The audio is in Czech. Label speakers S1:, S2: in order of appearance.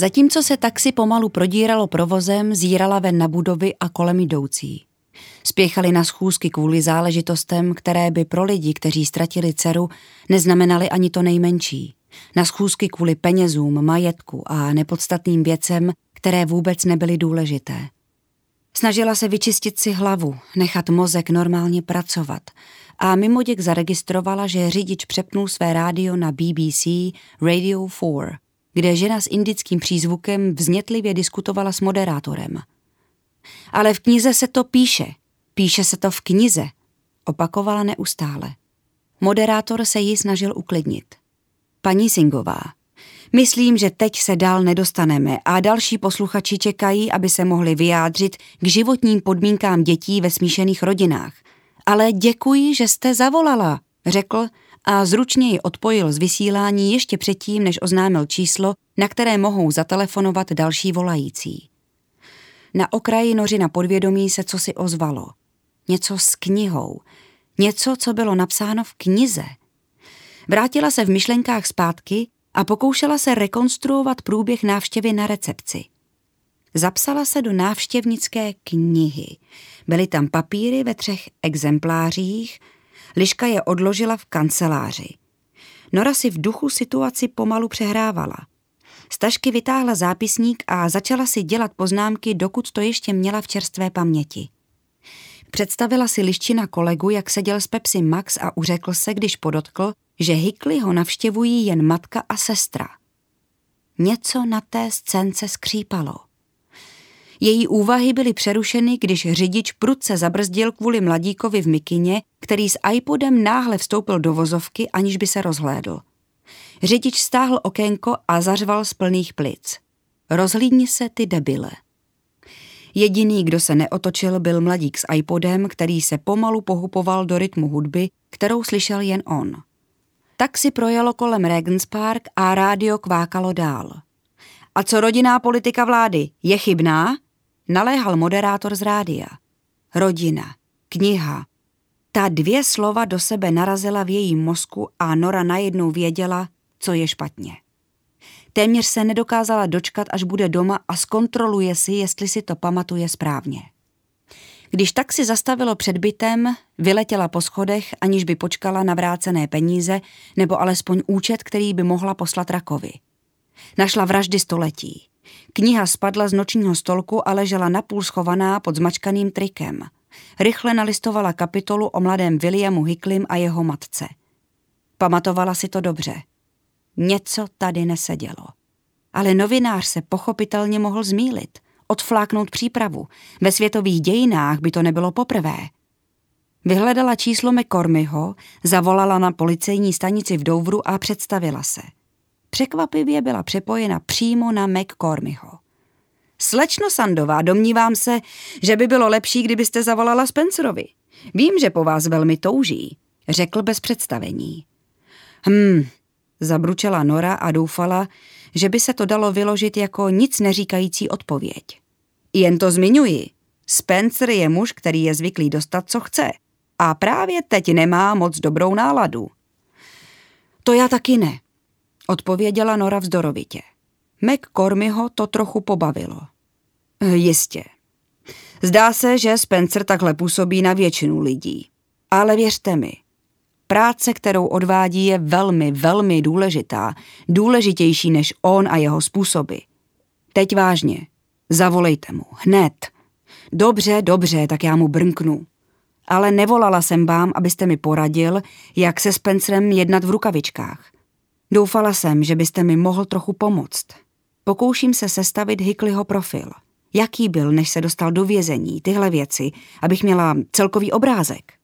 S1: Zatímco se taxi pomalu prodíralo provozem, zírala ven na budovy a kolem jdoucí. Spěchali na schůzky kvůli záležitostem, které by pro lidi, kteří ztratili dceru, neznamenaly ani to nejmenší. Na schůzky kvůli penězům, majetku a nepodstatným věcem, které vůbec nebyly důležité. Snažila se vyčistit si hlavu, nechat mozek normálně pracovat a mimoděk zaregistrovala, že řidič přepnul své rádio na BBC Radio 4, kde žena s indickým přízvukem vznětlivě diskutovala s moderátorem. Ale v knize se to píše se to v knize, opakovala neustále. Moderátor se jí snažil uklidnit. Paní Singová, myslím, že teď se dál nedostaneme a další posluchači čekají, aby se mohli vyjádřit k životním podmínkám dětí ve smíšených rodinách. Ale děkuji, že jste zavolala, řekl a zručně ji odpojil z vysílání ještě předtím, než oznámil číslo, na které mohou zatelefonovat další volající. Na okraji nořina podvědomí se cosi ozvalo. Něco s knihou. Něco, co bylo napsáno v knize. Vrátila se v myšlenkách zpátky a pokoušela se rekonstruovat průběh návštěvy na recepci. Zapsala se do návštěvnické knihy. Byly tam papíry ve 3 exemplářích, Liška je odložila v kanceláři. Nora si v duchu situaci pomalu přehrávala. Z tašky vytáhla zápisník a začala si dělat poznámky, dokud to ještě měla v čerstvé paměti. Představila si Liščina kolegu, jak seděl s Pepsi Max a uřekl se, když podotkl, že Hickley ho navštěvují jen matka a sestra. Něco na té scénce skřípalo. Její úvahy byly přerušeny, když řidič prudce zabrzdil kvůli mladíkovi v mikině, který s iPodem náhle vstoupil do vozovky, aniž by se rozhlédl. Řidič stáhl okénko a zařval z plných plic. Rozhlídni se, ty debile. Jediný, kdo se neotočil, byl mladík s iPodem, který se pomalu pohupoval do rytmu hudby, kterou slyšel jen on. Taxi projelo kolem Regents Park a rádio kvákalo dál. A co rodinná politika vlády, je chybná? Naléhal moderátor z rádia. Rodina, kniha. Ta 2 slova do sebe narazila v jejím mozku a Nora najednou věděla, co je špatně. Téměř se nedokázala dočkat, až bude doma a zkontroluje si, jestli si to pamatuje správně. Když taxi zastavilo před bytem, vyletěla po schodech, aniž by počkala na vrácené peníze nebo alespoň účet, který by mohla poslat Rakovi. Našla Vraždy století. Kniha spadla z nočního stolku a ležela napůl schovaná pod zmačkaným trikem. Rychle nalistovala kapitolu o mladém Williamu Hickleym a jeho matce. Pamatovala si to dobře. Něco tady nesedělo. Ale novinář se pochopitelně mohl zmýlit, odfláknout přípravu. Ve světových dějinách by to nebylo poprvé. Vyhledala číslo McCormickho, zavolala na policejní stanici v Doveru a představila se. Překvapivě byla přepojena přímo na McCormickho. Slečno Sandová, domnívám se, že by bylo lepší, kdybyste zavolala Spencerovi. Vím, že po vás velmi touží, řekl bez představení. Zabručela Nora a doufala, že by se to dalo vyložit jako nic neříkající odpověď. Jen to zmiňuji. Spencer je muž, který je zvyklý dostat, co chce. A právě teď nemá moc dobrou náladu. To já taky ne, odpověděla Nora vzdorovitě. McCormickho to trochu pobavilo. Jistě. Zdá se, že Spencer takhle působí na většinu lidí. Ale věřte mi, práce, kterou odvádí, je velmi, velmi důležitá. Důležitější než on a jeho způsoby. Teď vážně. Zavolejte mu. Hned. Dobře, tak já mu brnknu. Ale nevolala jsem vám, abyste mi poradil, jak se Spencerem jednat v rukavičkách. Doufala jsem, že byste mi mohl trochu pomoct. Pokouším se sestavit Hickleyho profil. Jaký byl, než se dostal do vězení, tyhle věci, abych měla celkový obrázek.